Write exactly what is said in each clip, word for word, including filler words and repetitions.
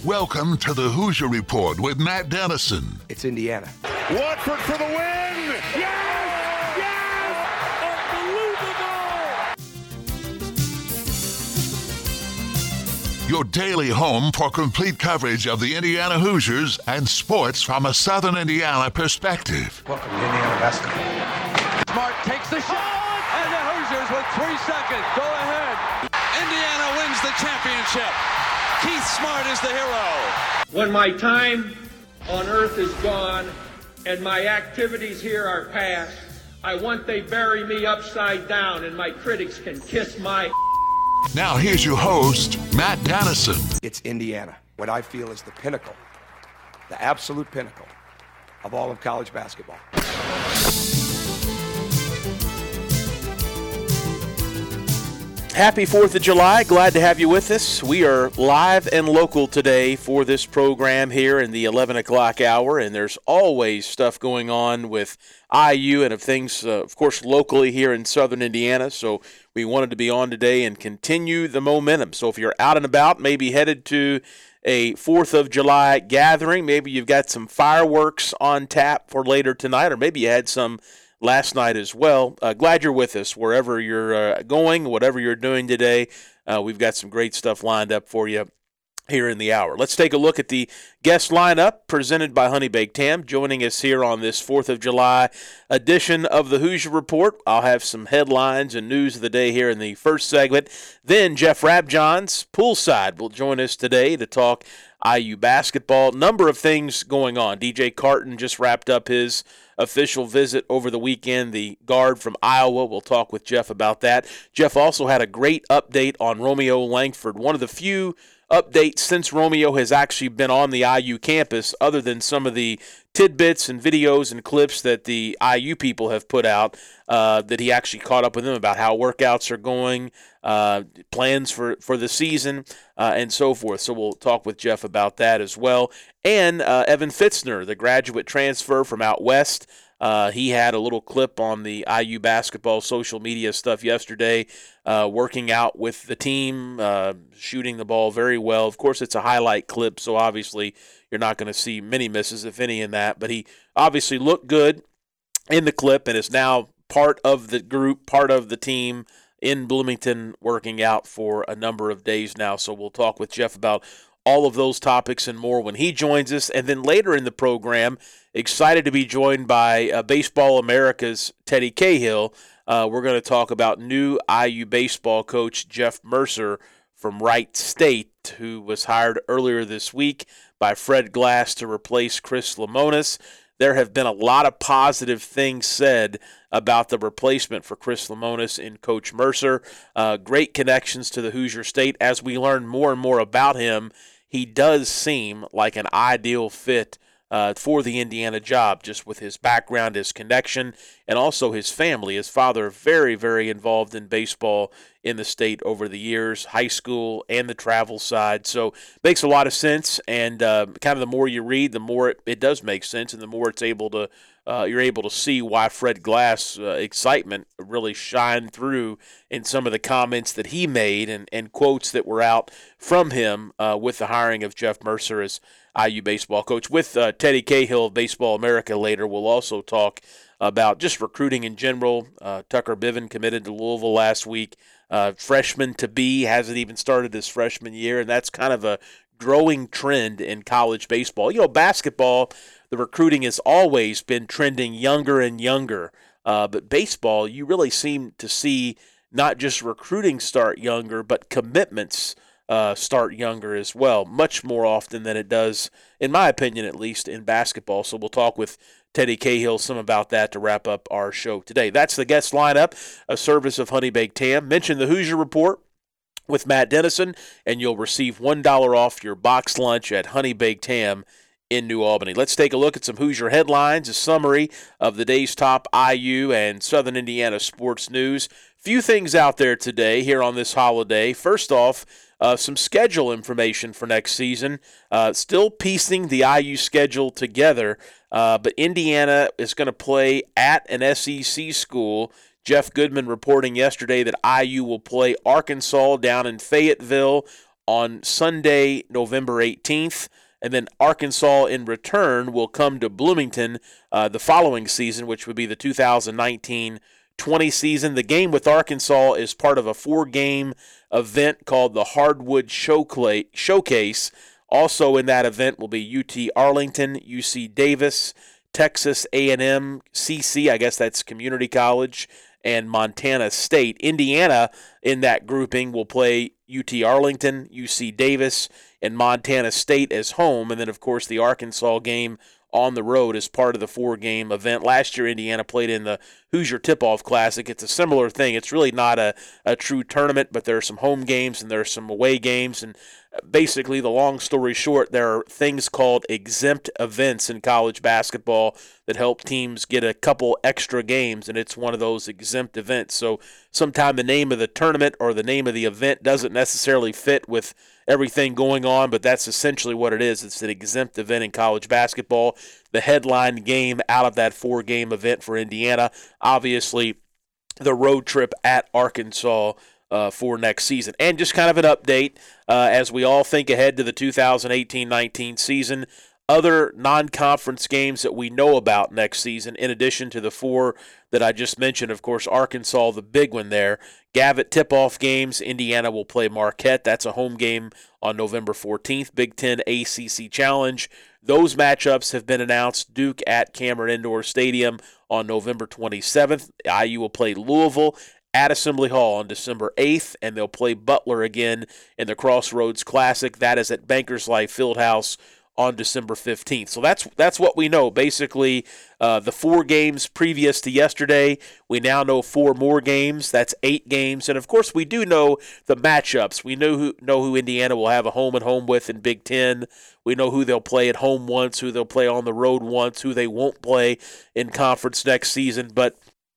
Welcome to the Hoosier Report with Matt Dennison. It's Indiana. Watford for the win! Yes! Yes! Unbelievable! Your daily home for complete coverage of the Indiana Hoosiers and sports from a Southern Indiana perspective. Welcome to Indiana basketball. Smart takes the shot, and the Hoosiers with three seconds go ahead. Indiana wins the championship. Keith Smart is the hero. When my time on earth is gone and my activities here are past, I want they bury me upside down and my critics can kiss my... Now here's your host, Matt Dennison. It's Indiana, what I feel is the pinnacle, the absolute pinnacle of all of college basketball. Happy fourth of July. Glad to have you with us. We are live and local today for this program here in the eleven o'clock hour, and there's always stuff going on with I U and of things, uh, of course, locally here in Southern Indiana. So we wanted to be on today and continue the momentum. So if you're out and about, maybe headed to a fourth of July gathering, maybe you've got some fireworks on tap for later tonight, or maybe you had some last night as well. Uh, glad you're with us wherever you're uh, going, whatever you're doing today. Uh, we've got some great stuff lined up for you here in the hour. Let's take a look at the guest lineup presented by Honey Baked Ham. Joining us here on this fourth of July edition of the Hoosier Report. I'll have some headlines and news of the day here in the first segment. Then Jeff Rabjohns, poolside, will join us today to talk I U basketball. Number of things going on. D J Carton just wrapped up his official visit over the weekend, the guard from Iowa. We'll talk with Jeff about that. Jeff also had a great update on Romeo Langford, one of the few updates since Romeo has actually been on the I U campus, other than some of the tidbits and videos and clips that the I U people have put out, uh, that he actually caught up with them about how workouts are going, uh, plans for, for the season, uh, and so forth. So we'll talk with Jeff about that as well. And uh, Evan Fitzner, the graduate transfer from out west, Uh, he had a little clip on the I U basketball social media stuff yesterday, uh, working out with the team, uh, shooting the ball very well. Of course, it's a highlight clip, so obviously you're not going to see many misses, if any, in that. But he obviously looked good in the clip and is now part of the group, part of the team in Bloomington, working out for a number of days now. So we'll talk with Jeff about all of those topics and more when he joins us. And then later in the program, excited to be joined by uh, Baseball America's Teddy Cahill. Uh, we're going to talk about new I U baseball coach Jeff Mercer from Wright State, who was hired earlier this week by Fred Glass to replace Chris Lemonis. There have been a lot of positive things said about the replacement for Chris Lemonis in Coach Mercer. Uh, great connections to the Hoosier State. As we learn more and more about him, he does seem like an ideal fit uh, for the Indiana job, just with his background, his connection, and also his family. His father, very, very involved in baseball in the state over the years, high school and the travel side. So makes a lot of sense, and uh, kind of the more you read, the more it, it does make sense, and the more it's able to uh, you're able to see why Fred Glass' uh, excitement really shined through in some of the comments that he made and, and quotes that were out from him uh, with the hiring of Jeff Mercer as I U baseball coach. With uh, Teddy Cahill of Baseball America later, we'll also talk about just recruiting in general. Uh, Tucker Biven committed to Louisville last week. Uh, freshman to be hasn't even started his freshman year, and that's kind of a growing trend in college baseball. You know, basketball, the recruiting has always been trending younger and younger, uh, but baseball, you really seem to see not just recruiting start younger, but commitments uh, start younger as well, much more often than it does, in my opinion at least, in basketball. So we'll talk with Teddy Cahill some about that to wrap up our show today. That's the guest lineup, a service of Honey Baked Ham. Mention the Hoosier Report with Matt Dennison, and you'll receive one dollar off your box lunch at Honey Baked Ham in New Albany. Let's take a look at some Hoosier headlines, a summary of the day's top I U and Southern Indiana sports news. Few things out there today here on this holiday. First off, uh, some schedule information for next season. Uh, still piecing the I U schedule together, uh, but Indiana is going to play at an S E C school. Jeff Goodman reporting yesterday that I U will play Arkansas down in Fayetteville on Sunday, November eighteenth. And then Arkansas, in return, will come to Bloomington uh, the following season, which would be the two thousand nineteen twenty season. The game with Arkansas is part of a four-game event called the Hardwood Showcase. Also in that event will be U T Arlington, U C Davis, Texas A and M, C C, I guess that's community college, and Montana State. Indiana in that grouping will play U T Arlington, U C Davis, and Montana State as home. And then, of course, the Arkansas game on the road as part of the four-game event. Last year, Indiana played in the Hoosier Tip-Off Classic. It's a similar thing. It's really not a, a true tournament, but there are some home games and there are some away games. And basically, the long story short, there are things called exempt events in college basketball that help teams get a couple extra games, and it's one of those exempt events. So sometimes the name of the tournament or the name of the event doesn't necessarily fit with everything going on, but that's essentially what it is. It's an exempt event in college basketball. The headline game out of that four-game event for Indiana, obviously the road trip at Arkansas uh, for next season. And just kind of an update uh, as we all think ahead to the two thousand eighteen nineteen season. Other non-conference games that we know about next season, in addition to the four that I just mentioned, of course, Arkansas, the big one there. Gavitt tip-off games, Indiana will play Marquette. That's a home game on November fourteenth. Big Ten A C C Challenge. Those matchups have been announced. Duke at Cameron Indoor Stadium on November twenty-seventh. I U will play Louisville at Assembly Hall on December eighth, and they'll play Butler again in the Crossroads Classic. That is at Bankers Life Fieldhouse on December fifteenth. So that's that's what we know. Basically, uh, the four games previous to yesterday, we now know four more games. That's eight games. And, of course, we do know the matchups. We know who, know who Indiana will have a home-and-home with in Big Ten. We know who they'll play at home once, who they'll play on the road once, who they won't play in conference next season. But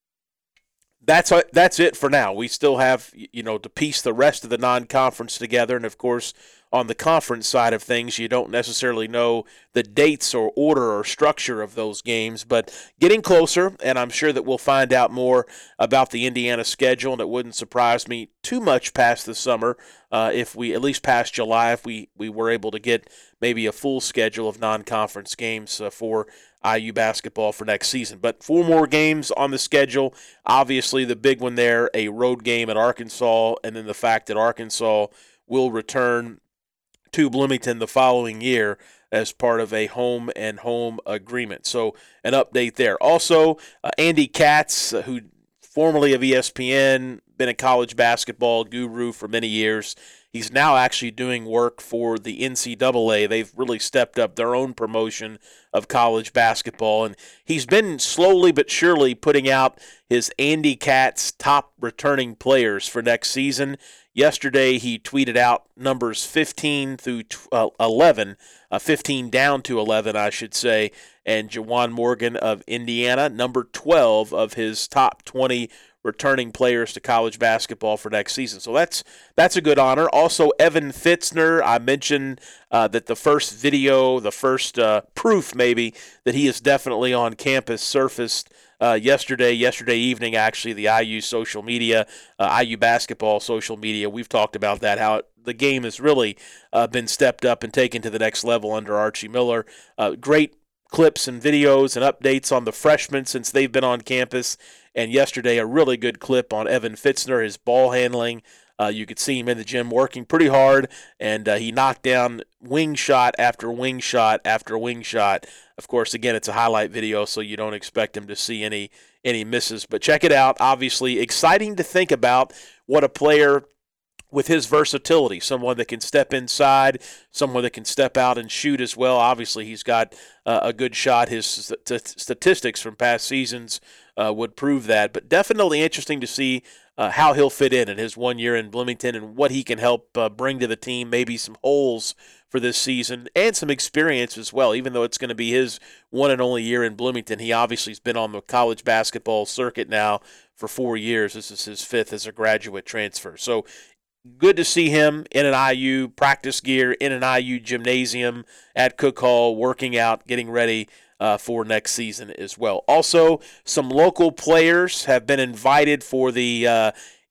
that's that's it for now. We still have, you know, to piece the rest of the non-conference together. And, of course, on the conference side of things, you don't necessarily know the dates or order or structure of those games, but getting closer, and I'm sure that we'll find out more about the Indiana schedule, and it wouldn't surprise me too much past the summer, uh, if we, at least past July, if we, we were able to get maybe a full schedule of non-conference games uh, for I U basketball for next season. But four more games on the schedule. Obviously, the big one there, a road game at Arkansas, and then the fact that Arkansas will return to Bloomington the following year as part of a home and home agreement. So an update there. Also, uh, Andy Katz, uh, who formerly of E S P N, been a college basketball guru for many years. He's now actually doing work for the N C double A. They've really stepped up their own promotion of college basketball, and he's been slowly but surely putting out his Andy Katz top returning players for next season. Yesterday, he tweeted out numbers fifteen through eleven, uh, fifteen down to eleven, I should say, and Juwan Morgan of Indiana, number twelve of his top twenty returning players to college basketball for next season. So that's that's a good honor. Also, Evan Fitzner, I mentioned uh, that the first video, the first uh, proof maybe that he is definitely on campus surfaced Uh, yesterday, yesterday evening, actually, the I U social media, uh, I U basketball social media, we've talked about that, how it, the game has really uh, been stepped up and taken to the next level under Archie Miller. Uh, great clips and videos and updates on the freshmen since they've been on campus. And yesterday, a really good clip on Evan Fitzner, his ball handling. Uh, you could see him in the gym working pretty hard, and uh, he knocked down wing shot after wing shot after wing shot. Of course, again, it's a highlight video, so you don't expect him to see any any misses. But check it out. Obviously, exciting to think about what a player with his versatility, someone that can step inside, someone that can step out and shoot as well. Obviously, he's got uh, a good shot. His st- statistics from past seasons uh, would prove that. But definitely interesting to see uh, how he'll fit in in his one year in Bloomington and what he can help uh, bring to the team, maybe some holes for this season and some experience as well. Even though it's going to be his one and only year in Bloomington, he obviously has been on the college basketball circuit now for four years. This is his fifth as a graduate transfer. So good to see him in an I U practice gear, in an I U gymnasium at Cook Hall, working out, getting ready uh, for next season as well. Also, some local players have been invited for the uh,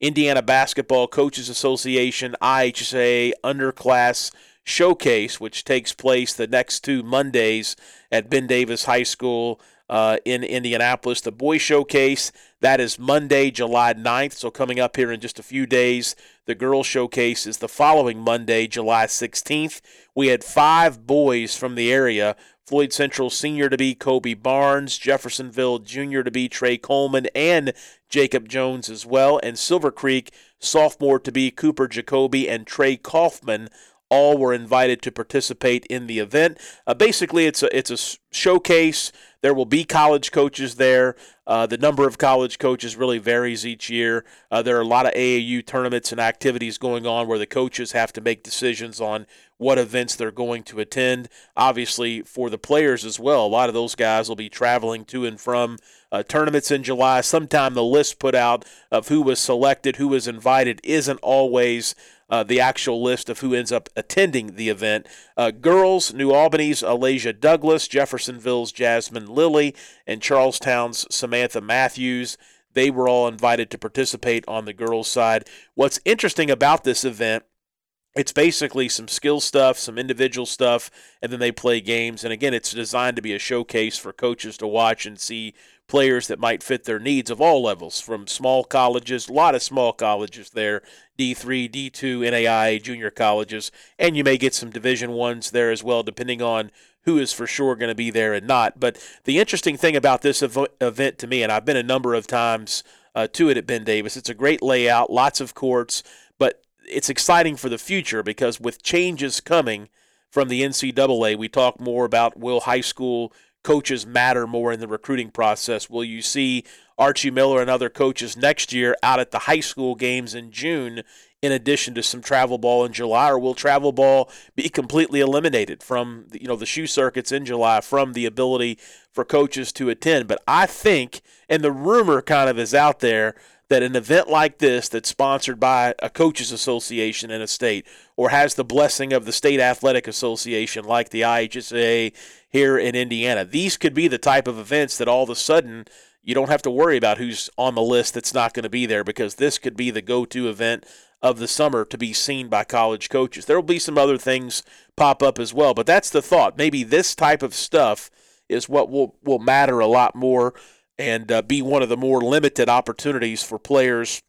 Indiana Basketball Coaches Association I H S A Underclass Showcase, which takes place the next two Mondays at Ben Davis High School uh, in Indianapolis. The Boys Showcase, that is Monday, July ninth, so coming up here in just a few days. The Girls Showcase is the following Monday, July sixteenth. We had five boys from the area. Floyd Central Senior to be Kobe Barnes, Jeffersonville Junior to be Trey Coleman, and Jacob Jones as well, and Silver Creek Sophomore to be Cooper Jacoby and Trey Kaufman. All were invited to participate in the event. Uh, basically, it's a it's a showcase. There will be college coaches there. Uh, the number of college coaches really varies each year. Uh, there are a lot of A A U tournaments and activities going on where the coaches have to make decisions on what events they're going to attend. Obviously, for the players as well, a lot of those guys will be traveling to and from uh, tournaments in July. Sometime the list put out of who was selected, who was invited, isn't always Uh, the actual list of who ends up attending the event. Uh, girls, New Albany's Alasia Douglas, Jeffersonville's Jasmine Lilly, and Charlestown's Samantha Matthews. They were all invited to participate on the girls' side. What's interesting about this event, it's basically some skill stuff, some individual stuff, and then they play games. And again, it's designed to be a showcase for coaches to watch and see players that might fit their needs of all levels, from small colleges, a lot of small colleges there, D three, D two, N A I A, junior colleges, and you may get some Division Ones there as well, depending on who is for sure going to be there and not. But the interesting thing about this ev- event to me, and I've been a number of times uh, to it at Ben Davis, it's a great layout, lots of courts, but it's exciting for the future because with changes coming from the N C double A, we talk more about will high school coaches matter more in the recruiting process. Will you see Archie Miller and other coaches next year out at the high school games in June in addition to some travel ball in July, or will travel ball be completely eliminated from you know the shoe circuits in July from the ability for coaches to attend? But I think, and the rumor kind of is out there, that an event like this that's sponsored by a coaches association in a state or has the blessing of the State Athletic Association like the I H S A here in Indiana, these could be the type of events that all of a sudden you don't have to worry about who's on the list that's not going to be there, because this could be the go-to event of the summer to be seen by college coaches. There will be some other things pop up as well, but that's the thought. Maybe this type of stuff is what will, will matter a lot more and uh, be one of the more limited opportunities for players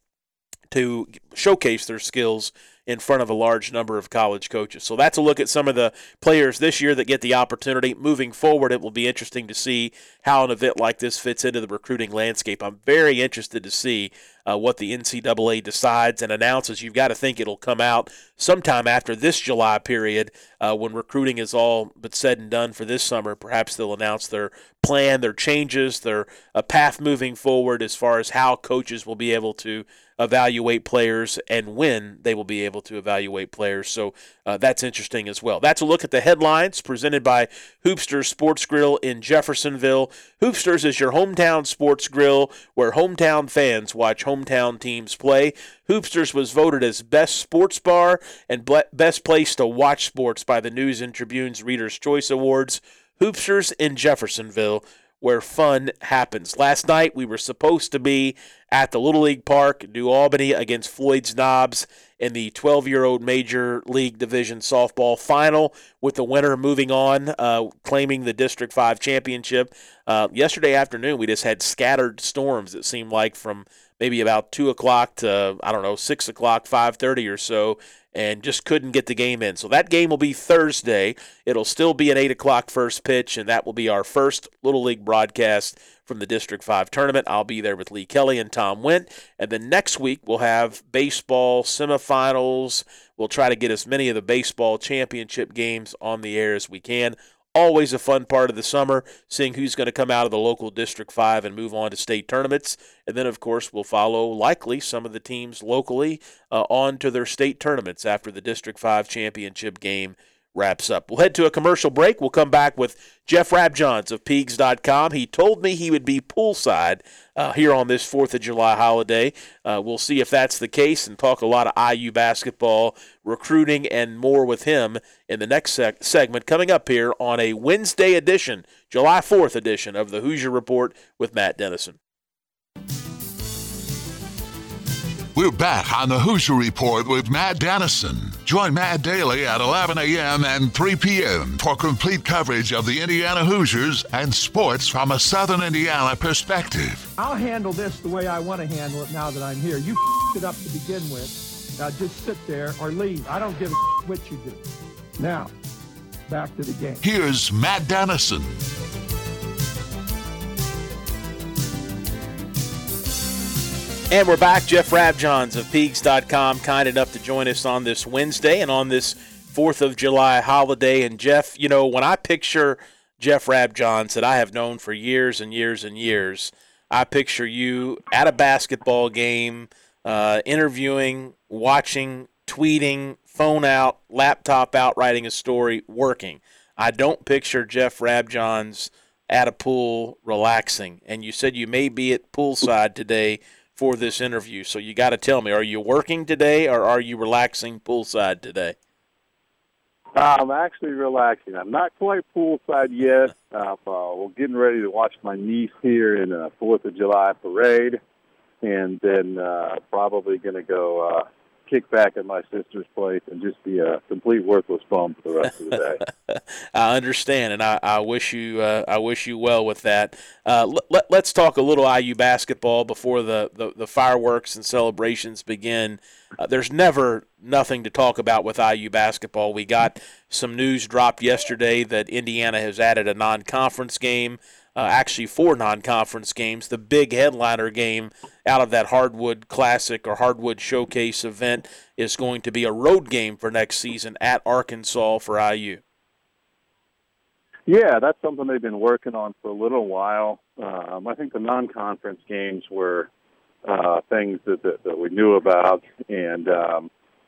to showcase their skills in front of a large number of college coaches. So that's a look at some of the players this year that get the opportunity. Moving forward, it will be interesting to see how an event like this fits into the recruiting landscape. I'm very interested to see uh, what the N C double A decides and announces. You've got to think it'll come out sometime after this July period uh, when recruiting is all but said and done for this summer. Perhaps they'll announce their plan, their changes, their uh, path moving forward as far as how coaches will be able to evaluate players and when they will be able to evaluate players. So uh, that's interesting as well. That's a look at the headlines presented by Hoopsters Sports Grill in Jeffersonville. Hoopsters is your hometown sports grill where hometown fans watch hometown teams play. Hoopsters was voted as best sports bar and best place to watch sports by the News and Tribune's Reader's Choice Awards. Hoopsters in Jeffersonville, where fun happens. Last night, we were supposed to be at the Little League Park, New Albany, against Floyd's Knobs in the twelve-year-old Major League Division softball final, with the winner moving on, uh, claiming the District five championship. Uh, yesterday afternoon, we just had scattered storms, it seemed like, from maybe about two o'clock to, I don't know, six o'clock, five thirty or so, and just couldn't get the game in. So that game will be Thursday. It'll still be an eight o'clock first pitch, and that will be our first Little League broadcast from the District five tournament. I'll be there with Lee Kelly and Tom Went. And then next week we'll have baseball semifinals. We'll try to get as many of the baseball championship games on the air as we can. Always a fun part of the summer, seeing who's going to come out of the local District five and move on to state tournaments. And then, of course, we'll follow likely some of the teams locally uh, on to their state tournaments after the District five championship game wraps up. We'll head to a commercial break. We'll come back with Jeff Rabjohns of Peegs dot com. He told me he would be poolside uh, here on this fourth of July holiday. Uh, we'll see if that's the case and talk a lot of I U basketball, recruiting, and more with him in the next seg- segment coming up here on a Wednesday edition, July fourth edition of the Hoosier Report with Matt Dennison. We're back on the Hoosier Report with Matt Dennison. Join Matt daily at eleven a.m. and three p.m. for complete coverage of the Indiana Hoosiers and sports from a Southern Indiana perspective. I'll handle this the way I want to handle it now that I'm here. You f***ed it up to begin with. Now just sit there or leave. I don't give a f- what you do. Now, back to the game. Here's Matt Dennison. And we're back. Jeff Rabjohns of Peegs dot com, kind enough to join us on this Wednesday and on this fourth of July holiday. And, Jeff, you know, when I picture Jeff Rabjohns that I have known for years and years and years, I picture you at a basketball game, uh, interviewing, watching, tweeting, phone out, laptop out, writing a story, working. I don't picture Jeff Rabjohns at a pool relaxing. And you said you may be at poolside today for this interview. So you got to tell me, are you working today or are you relaxing poolside today? I'm actually relaxing. I'm not quite poolside yet. Uh, we're getting ready to watch my niece here in a fourth of July parade, and then uh, probably going to go uh, kick back at my sister's place and just be a complete worthless bum for the rest of the day. I understand, and I, I wish you uh, I wish you well with that. Uh, let, let's talk a little I U basketball before the, the, the fireworks and celebrations begin. Uh, there's never nothing to talk about with I U basketball. We got some news dropped yesterday that Indiana has added a non-conference game, uh, actually four non-conference games. The big headliner game out of that Hardwood Classic or Hardwood Showcase event is going to be a road game for next season at Arkansas for I U. Yeah, that's something they've been working on for a little while. Um, I think the non-conference games were uh, things that, that, that we knew about, and um,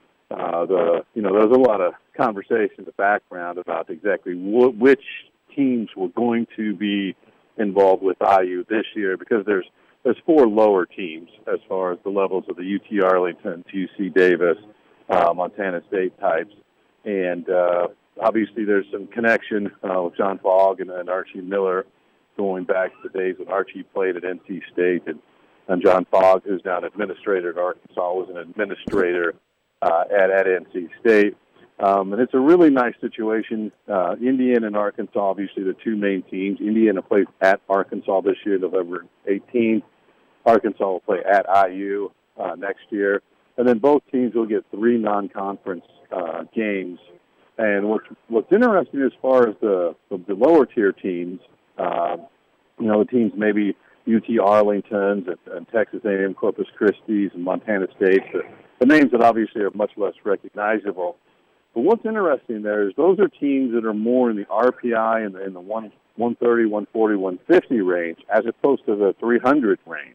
uh, the you know there was a lot of conversation in the background about exactly wh- which teams were going to be involved with I U this year, because there's there's four lower teams as far as the levels of the U T Arlington, U C Davis, uh, Montana State types, and uh, obviously there's some connection uh, with John Fogg and, and Archie Miller going back to the days when Archie played at N C State, and, and John Fogg, who's now an administrator at Arkansas, was an administrator uh, at, at N C State. Um, and it's a really nice situation. Uh, Indiana and Arkansas, obviously the two main teams. Indiana plays at Arkansas this year, November eighteenth. Arkansas will play at I U uh, next year. And then both teams will get three non-conference uh, games. And what's, what's interesting as far as the, the, the lower tier teams, uh, you know, the teams maybe U T Arlington's and, and Texas A and M Corpus Christi's and Montana State, the, the names that obviously are much less recognizable. But what's interesting there is those are teams that are more in the R P I and the, in the one thirty, one forty, one fifty range as opposed to the three hundred range.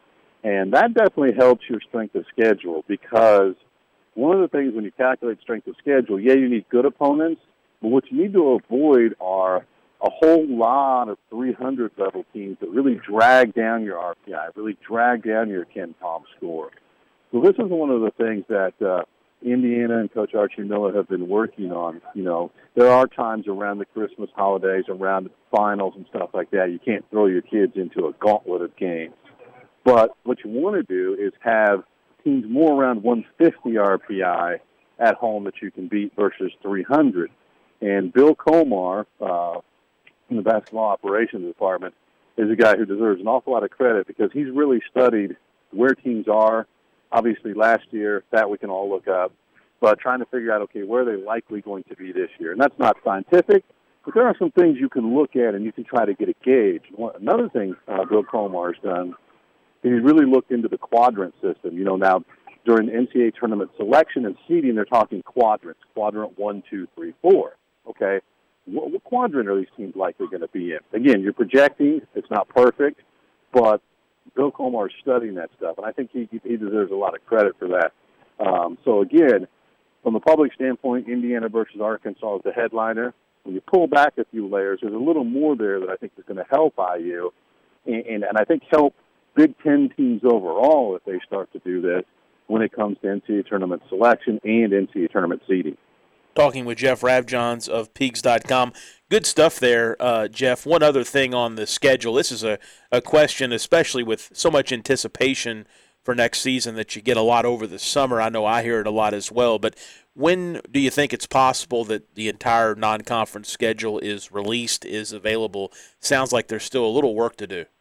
And that definitely helps your strength of schedule, because one of the things when you calculate strength of schedule, yeah, you need good opponents, but what you need to avoid are a whole lot of three hundred level teams that really drag down your R P I, really drag down your Ken Pom score. So this is one of the things that uh, Indiana and Coach Archie Miller have been working on. You know, there are times around the Christmas holidays, around the finals and stuff like that, you can't throw your kids into a gauntlet of games. But what you want to do is have teams more around one fifty R P I at home that you can beat versus three hundred. And Bill Komar, uh, in the basketball operations department, is a guy who deserves an awful lot of credit, because he's really studied where teams are. Obviously, last year, that we can all look up, but trying to figure out, okay, where are they likely going to be this year? And that's not scientific, but there are some things you can look at and you can try to get a gauge. Another thing uh, Bill Komar's done, he's really looked into the quadrant system. You know, now during the N C double A tournament selection and seeding, they're talking quadrants, quadrant one, two, three, four. Okay, what, what quadrant are these teams likely going to be in? Again, you're projecting. It's not perfect, but Bill Komar is studying that stuff, and I think he, he deserves a lot of credit for that. Um, so, again, from a public standpoint, Indiana versus Arkansas is the headliner. When you pull back a few layers, there's a little more there that I think is going to help I U, and, and, and I think help Big Ten teams overall if they start to do this when it comes to N C double A tournament selection and N C double A tournament seeding. Talking with Jeff Rabjohns of Peegs dot com. Good stuff there, uh, Jeff. One other thing on the schedule. This is a, a question, especially with so much anticipation for next season that you get a lot over the summer. I know I hear it a lot as well. But when do you think it's possible that the entire non-conference schedule is released, is available? Sounds like there's still a little work to do.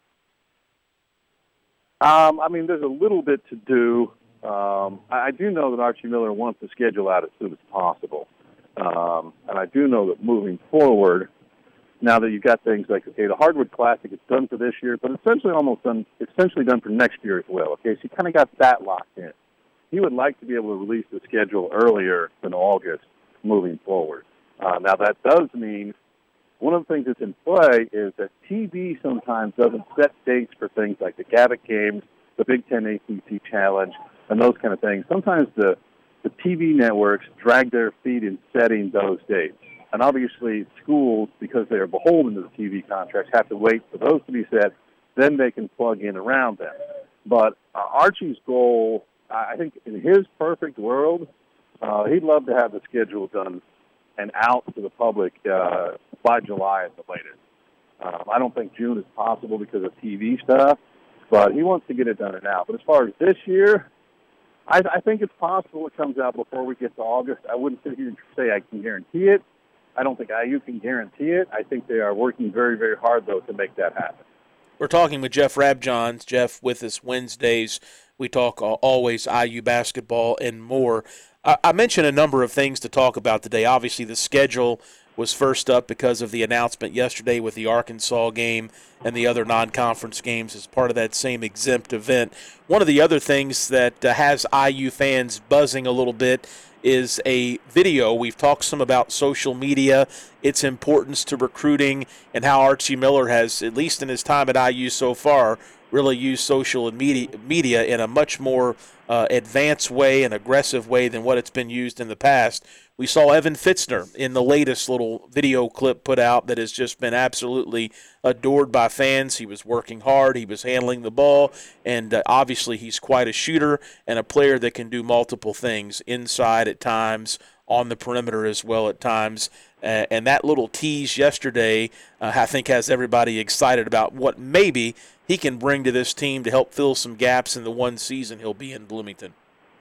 Um, I mean, there's a little bit to do. Um, I, I do know that Archie Miller wants the schedule out as soon as possible. Um, and I do know that moving forward, now that you've got things like, okay, the Hardwood Classic is done for this year, but essentially almost done, essentially done for next year as well. Okay, so you kind of got that locked in. He would like to be able to release the schedule earlier than August moving forward. Uh, now, that does mean one of the things that's in play is that T V sometimes doesn't set dates for things like the Gavitt Games, the Big Ten A C C Challenge, and those kind of things. Sometimes the, the T V networks drag their feet in setting those dates. And obviously schools, because they are beholden to the T V contracts, have to wait for those to be set. Then they can plug in around them. But uh, Archie's goal, I think in his perfect world, uh, he'd love to have the schedule done and out to the public uh, by July at the latest. Um, I don't think June is possible because of T V stuff, but he wants to get it done and out. But as far as this year, I, I think it's possible it comes out before we get to August. I wouldn't sit here and say I can guarantee it. I don't think I U can guarantee it. I think they are working very, very hard, though, to make that happen. We're talking with Jeff Rabjohns. Jeff with us Wednesdays. We talk always I U basketball and more. I mentioned a number of things to talk about today. Obviously, the schedule was first up because of the announcement yesterday with the Arkansas game and the other non-conference games as part of that same exempt event. One of the other things that uh, has I U fans buzzing a little bit is a video. We've talked some about social media, its importance to recruiting, and how Archie Miller has, at least in his time at I U so far, really used social media, media in a much more uh, advanced way and aggressive way than what it's been used in the past. We saw Evan Fitzner in the latest little video clip put out that has just been absolutely adored by fans. He was working hard. He was handling the ball, and uh, obviously he's quite a shooter and a player that can do multiple things inside at times, on the perimeter as well at times. Uh, and that little tease yesterday, uh, I think, has everybody excited about what maybe he can bring to this team to help fill some gaps in the one season he'll be in Bloomington.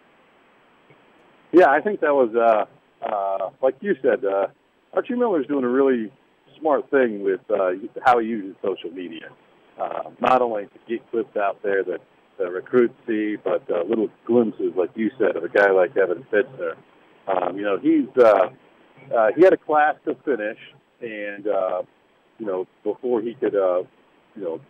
Yeah, I think that was, uh, uh, like you said, uh, Archie Miller's doing a really smart thing with uh, how he uses social media. Uh, not only to get clips out there that the recruits see, but uh, little glimpses, like you said, of a guy like Evan Fitzner. Um, you know, he's uh, uh, he had a class to finish, and uh, you know, before he could, uh, you know,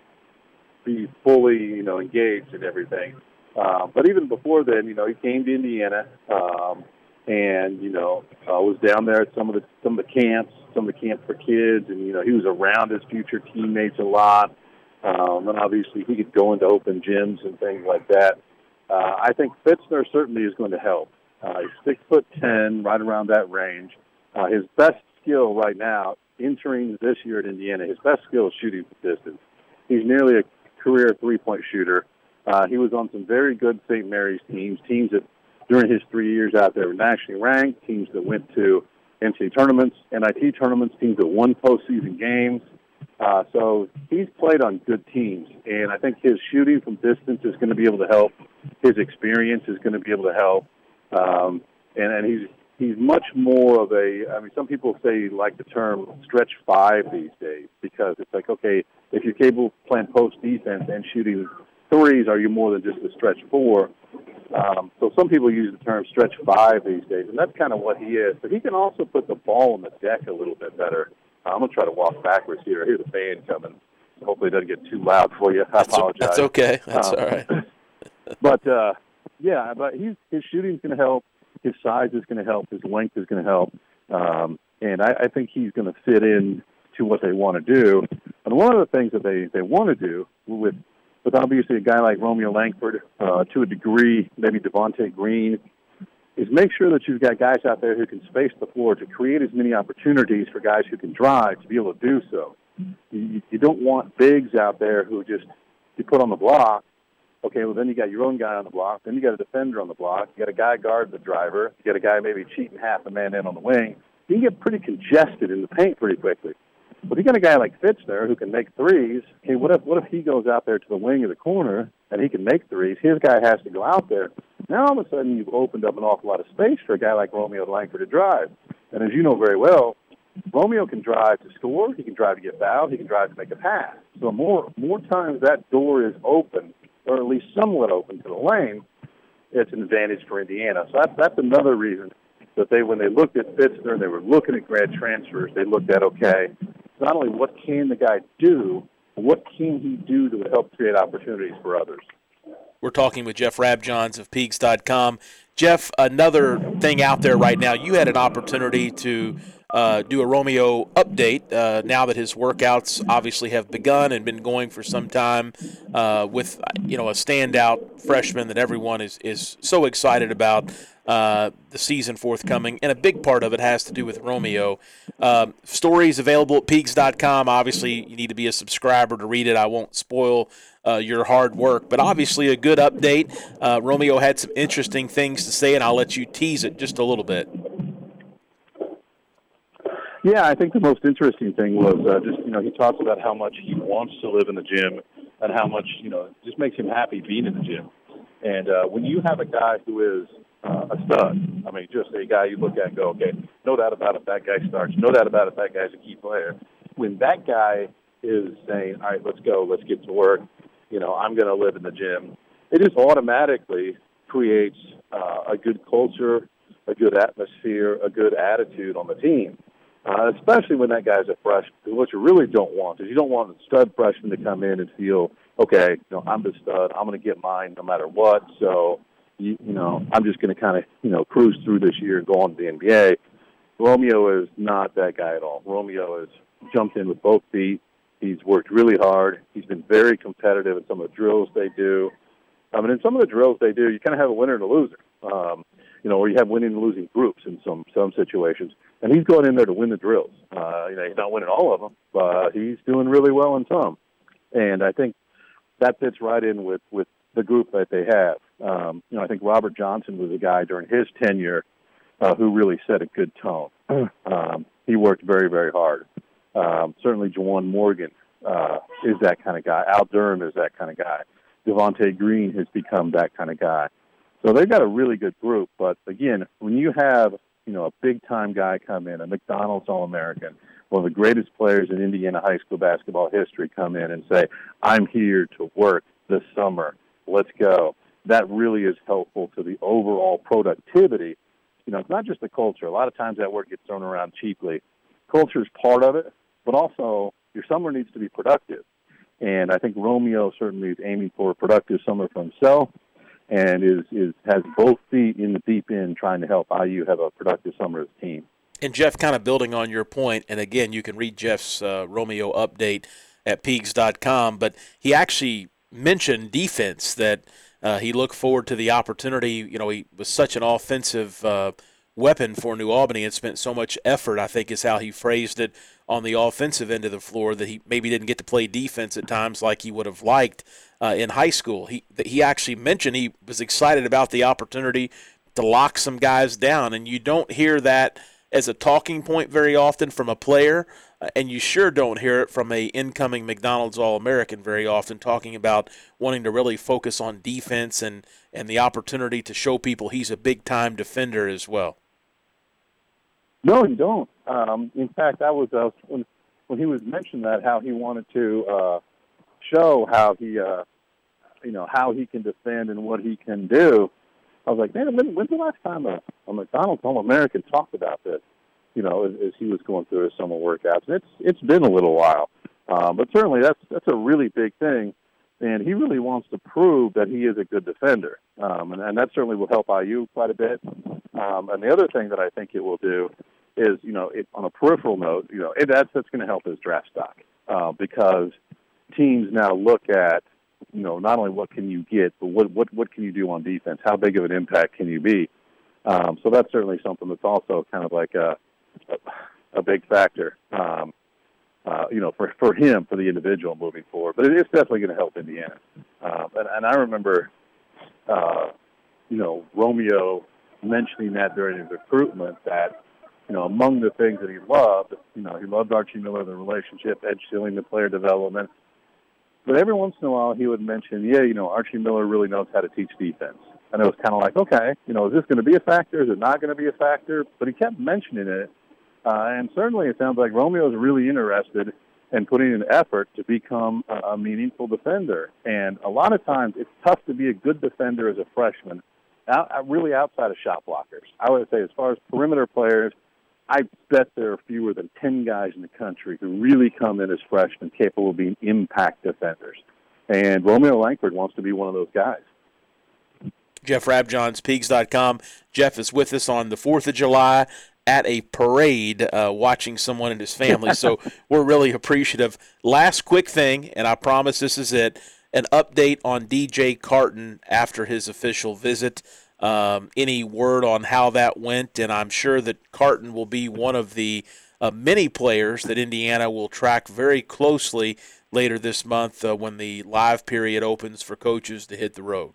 be fully, you know, engaged in everything. Uh, but even before then, you know, he came to Indiana, um, and you know, uh, was down there at some of the some of the camps, some of the camps for kids, and you know, he was around his future teammates a lot. Um, and obviously, he could go into open gyms and things like that. Uh, I think Fitzner certainly is going to help. Uh, he's six foot ten, right around that range. Uh, his best skill right now, entering this year at Indiana, his best skill is shooting from distance. He's nearly a career three-point shooter. Uh, he was on some very good Saint Mary's teams, teams that during his three years out there were nationally ranked, teams that went to N C A A tournaments, N I T tournaments, teams that won postseason games. Uh, so he's played on good teams, and I think his shooting from distance is going to be able to help. His experience is going to be able to help. Um, and, and he's he's much more of a, I mean, some people say like the term stretch five these days because it's like, okay, if you're capable of playing post defense and shooting threes, are you more than just a stretch four? Um, so some people use the term stretch five these days, and that's kind of what he is. But he can also put the ball on the deck a little bit better. Uh, I'm going to try to walk backwards here. I hear the fan coming. Hopefully it doesn't get too loud for you. I that's apologize. That's okay. That's um, all right. but, uh, yeah, but he's, his shooting's going to help. His size is going to help. His length is going to help. Um, and I, I think he's going to fit in to what they want to do. And one of the things that they, they want to do with, with obviously a guy like Romeo Langford, uh, to a degree, maybe Devontae Green, is make sure that you've got guys out there who can space the floor to create as many opportunities for guys who can drive to be able to do so. You, you don't want bigs out there who just, you put on the block. Okay, well, then you got your own guy on the block. Then you got a defender on the block. You got a guy guard the driver. You got a guy maybe cheating half a man in on the wing. You can get pretty congested in the paint pretty quickly. But you got a guy like Fitz there who can make threes. Okay, what if what if he goes out there to the wing of the corner and he can make threes? His guy has to go out there. Now all of a sudden you've opened up an awful lot of space for a guy like Romeo Langford to drive. And as you know very well, Romeo can drive to score, he can drive to get fouled, he can drive to make a pass. So more more times that door is open, or at least somewhat open to the lane, it's an advantage for Indiana. So that's, that's another reason that they, when they looked at Fitzner and they were looking at grad transfers, they looked at, okay, not only what can the guy do, but what can he do to help create opportunities for others. We're talking with Jeff Rabjohns of Peegs dot com. Jeff, another thing out there right now, you had an opportunity to uh, do a Romeo update uh, now that his workouts obviously have begun and been going for some time uh, with, you know, a standout freshman that everyone is, is so excited about. Uh, the season forthcoming, and a big part of it has to do with Romeo. Uh, stories available at Peegs dot com. Obviously, you need to be a subscriber to read it. I won't spoil uh, your hard work, but obviously a good update. Uh, Romeo had some interesting things to say, and I'll let you tease it just a little bit. Yeah, I think the most interesting thing was uh, just, you know, he talks about how much he wants to live in the gym and how much, you know, it just makes him happy being in the gym. And uh, when you have a guy who is Uh, a stud. I mean, just a guy you look at and go, okay, no doubt about it, that guy starts. No doubt about it, that guy's a key player. When that guy is saying, all right, let's go, let's get to work, you know, I'm going to live in the gym, it just automatically creates uh, a good culture, a good atmosphere, a good attitude on the team, uh, especially when that guy's a freshman. Because what you really don't want is you don't want a stud freshman to come in and feel, okay, you know, I'm the stud, I'm going to get mine no matter what, so You, you know, I'm just going to kind of, you know, cruise through this year and go on to the N B A. Romeo is not that guy at all. Romeo has jumped in with both feet. He's worked really hard. He's been very competitive in some of the drills they do. I mean, in some of the drills they do, you kind of have a winner and a loser, um, you know, or you have winning and losing groups in some, some situations. And he's going in there to win the drills. Uh, you know, he's not winning all of them, but he's doing really well in some. And I think that fits right in with, with the group that they have. Um, you know, I think Robert Johnson was a guy during his tenure uh, who really set a good tone. Um, he worked very, very hard. Um, certainly Juwan Morgan uh, is that kind of guy. Al Durham is that kind of guy. Devontae Green has become that kind of guy. So they've got a really good group. But, again, when you have, you know, a big-time guy come in, a McDonald's All-American, one of the greatest players in Indiana high school basketball history come in and say, I'm here to work this summer. Let's go. That really is helpful to the overall productivity. You know, it's not just the culture. A lot of times that word gets thrown around cheaply. Culture is part of it, but also your summer needs to be productive. And I think Romeo certainly is aiming for a productive summer for himself and is, is has both feet in the deep end trying to help I U have a productive summer as a team. And, Jeff, kind of building on your point, and, again, you can read Jeff's uh, Romeo update at Peegs dot com, but he actually mentioned defense, that Uh, he looked forward to the opportunity. You know, he was such an offensive uh, weapon for New Albany and spent so much effort, I think is how he phrased it, on the offensive end of the floor, that he maybe didn't get to play defense at times like he would have liked uh, in high school. He he actually mentioned he was excited about the opportunity to lock some guys down, and you don't hear that as a talking point very often from a player, uh, and you sure don't hear it from a incoming McDonald's All-American very often, talking about wanting to really focus on defense and, and the opportunity to show people he's a big-time defender as well. No, you don't. Um, in fact, I was uh, when when he was mentioning that, how he wanted to uh, show how he, uh, you know, how he can defend and what he can do. I was like, man, when, when's the last time a, a McDonald's All-American talked about this? You know, as, as he was going through his summer workouts. And it's it's been a little while, um, but certainly that's that's a really big thing, and he really wants to prove that he is a good defender, um, and, and that certainly will help I U quite a bit. Um, and the other thing that I think it will do is, you know, it, on a peripheral note, you know, it, that's that's going to help his draft stock uh, because teams now look at, you know, not only what can you get, but what what what can you do on defense? How big of an impact can you be? Um, so that's certainly something that's also kind of like a a, a big factor, um, uh, you know, for, for him, for the individual moving forward. But it is definitely going to help Indiana. Uh, and, and I remember, uh, you know, Romeo mentioning that during his recruitment that, you know, among the things that he loved, you know, he loved Archie Miller, the relationship, Ed Schilling, the player development. But every once in a while he would mention, yeah, you know, Archie Miller really knows how to teach defense. And it was kind of like, okay, you know, is this going to be a factor? Is it not going to be a factor? But he kept mentioning it. Uh, and certainly it sounds like Romeo is really interested in putting in effort to become a, a meaningful defender. And a lot of times it's tough to be a good defender as a freshman, out, really outside of shot blockers. I would say as far as perimeter players, I bet there are fewer than ten guys in the country who really come in as freshmen capable of being impact defenders. And Romeo Langford wants to be one of those guys. Jeff Rabjohns, Peegs dot com. Jeff is with us on the fourth of July at a parade uh, watching someone and his family, so we're really appreciative. Last quick thing, and I promise this is it, an update on D J Carton after his official visit. Um, any word on how that went? And I'm sure that Carton will be one of the uh, many players that Indiana will track very closely later this month uh, when the live period opens for coaches to hit the road.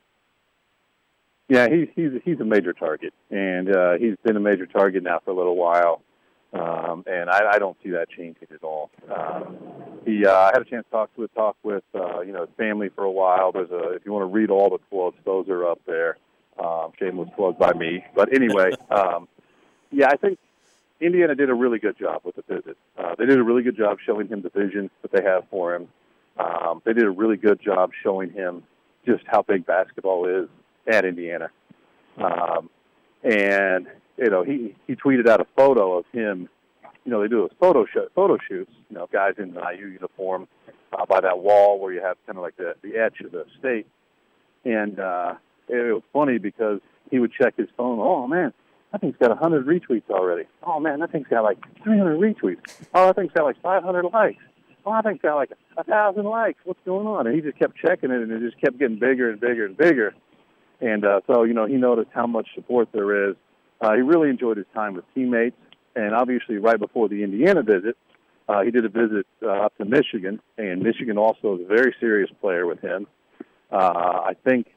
Yeah, he's he's he's a major target, and uh, he's been a major target now for a little while, um, and I, I don't see that changing at all. Um, he, uh, I had a chance to talk to talk with uh, you know his family for a while. There's a if you want to read all the quotes, those are up there. Um, shameless plug by me, but anyway, um, yeah, I think Indiana did a really good job with the visit. Uh, they did a really good job showing him the vision that they have for him. Um, they did a really good job showing him just how big basketball is at Indiana. Um, and, you know, he, he tweeted out a photo of him. You know, they do a photo shoot, photo shoots, you know, guys in the I U uniform uh, by that wall where you have kind of like the, the edge of the state. And uh, it was funny because he would check his phone. Oh, man, that thing's got one hundred retweets already. Oh, man, that thing's got like three hundred retweets. Oh, that thing's got like five hundred likes. Oh, I think it's got like one thousand likes. What's going on? And he just kept checking it, and it just kept getting bigger and bigger and bigger. And uh, so, you know, he noticed how much support there is. Uh, he really enjoyed his time with teammates. And obviously right before the Indiana visit, uh, he did a visit uh, up to Michigan. And Michigan also is a very serious player with him. Uh, I think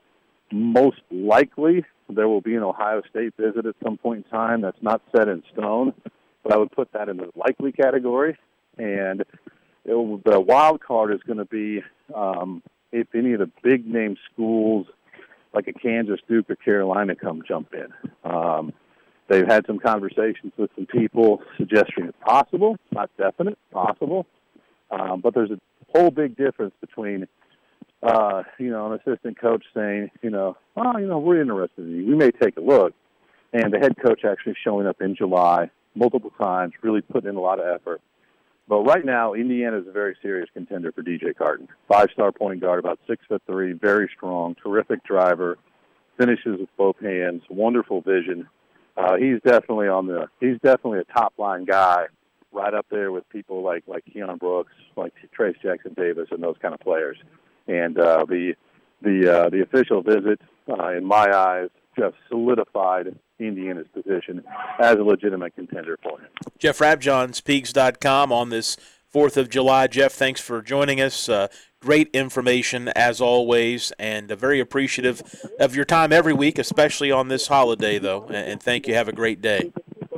most likely there will be an Ohio State visit at some point in time. That's not set in stone. But I would put that in the likely category. And it will, the wild card is going to be um, if any of the big-name schools like a Kansas, Duke, or Carolina come jump in. Um, they've had some conversations with some people suggesting it's possible, not definite, possible. Um, but there's a whole big difference between, uh, you know, an assistant coach saying, you know, oh, you know, we're interested in you. We may take a look. And the head coach actually showing up in July multiple times, really putting in a lot of effort. But right now, Indiana is a very serious contender for D J Carton. Five-star point guard, about six foot three, very strong, terrific driver, finishes with both hands, wonderful vision. Uh, he's definitely on the. He's definitely a top-line guy, right up there with people like like Keon Brooks, like Trace Jackson Davis, and those kind of players. And uh, the the uh, the official visit, uh, in my eyes, just solidified Indiana's position as a legitimate contender for him. Jeff Rabjohns, Peegs dot com on this fourth of July. Jeff, thanks for joining us. Uh, great information as always, and uh, very appreciative of your time every week, especially on this holiday, though. And, and thank you. Have a great day.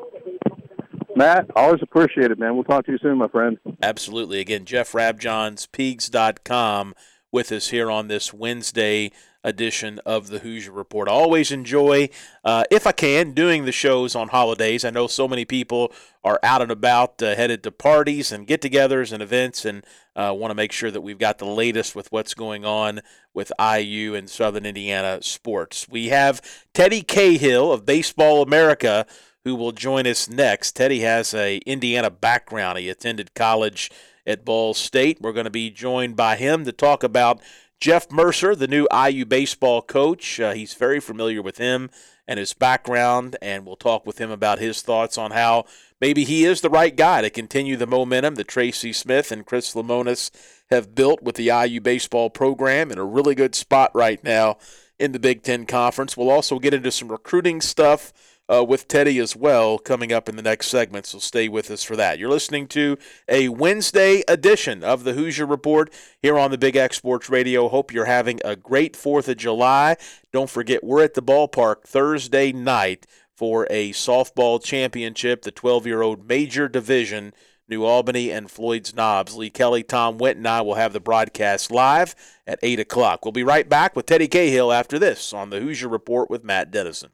Matt, always appreciate it, man. We'll talk to you soon, my friend. Absolutely. Again, Jeff Rabjohns, Peegs dot com, with us here on this Wednesday edition of the Hoosier Report. I always enjoy, uh, if I can, doing the shows on holidays. I know so many people are out and about, uh, headed to parties and get-togethers and events, and uh, want to make sure that we've got the latest with what's going on with I U and Southern Indiana sports. We have Teddy Cahill of Baseball America, who will join us next. Teddy has a Indiana background. He attended college at Ball State. We're going to be joined by him to talk about Jeff Mercer, the new I U baseball coach. Uh, he's very familiar with him and his background, and we'll talk with him about his thoughts on how maybe he is the right guy to continue the momentum that Tracy Smith and Chris Lemonis have built with the I U baseball program in a really good spot right now in the Big Ten Conference. We'll also get into some recruiting stuff Uh, with Teddy as well coming up in the next segment, so stay with us for that. You're listening to a Wednesday edition of the Hoosier Report here on the Big X Sports Radio. Hope you're having a great fourth of July. Don't forget, we're at the ballpark Thursday night for a softball championship, the twelve-year-old major division, New Albany and Floyd's Knobs. Lee Kelly, Tom Went, and I will have the broadcast live at eight o'clock. We'll be right back with Teddy Cahill after this on the Hoosier Report with Matt Dennison.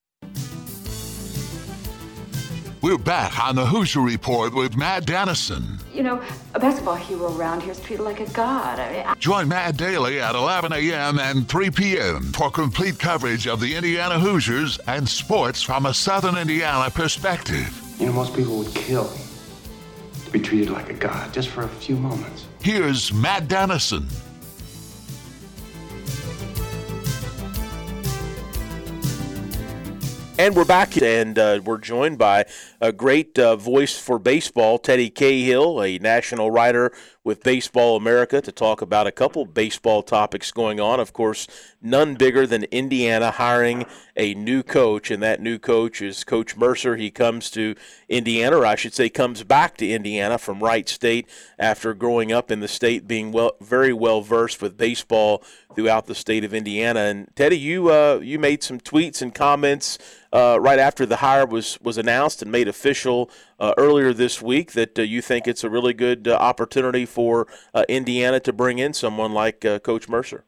We're back on the Hoosier Report with Matt Dennison. You know, a basketball hero around here is treated like a god. I mean, I... Join Matt daily at eleven a.m. and three p.m. for complete coverage of the Indiana Hoosiers and sports from a Southern Indiana perspective. You know, most people would kill to be treated like a god just for a few moments. Here's Matt Dennison. And we're back, and uh, we're joined by a great uh, voice for baseball, Teddy Cahill, a national writer with Baseball America, to talk about a couple baseball topics going on. Of course, none bigger than Indiana hiring a new coach, and that new coach is Coach Mercer. He comes to Indiana, or I should say comes back to Indiana from Wright State after growing up in the state, being well, very well versed with baseball throughout the state of Indiana. And Teddy, you uh, you made some tweets and comments uh, right after the hire was, was announced and made official uh, earlier this week that uh, you think it's a really good uh, opportunity for uh, Indiana to bring in someone like uh, Coach Mercer.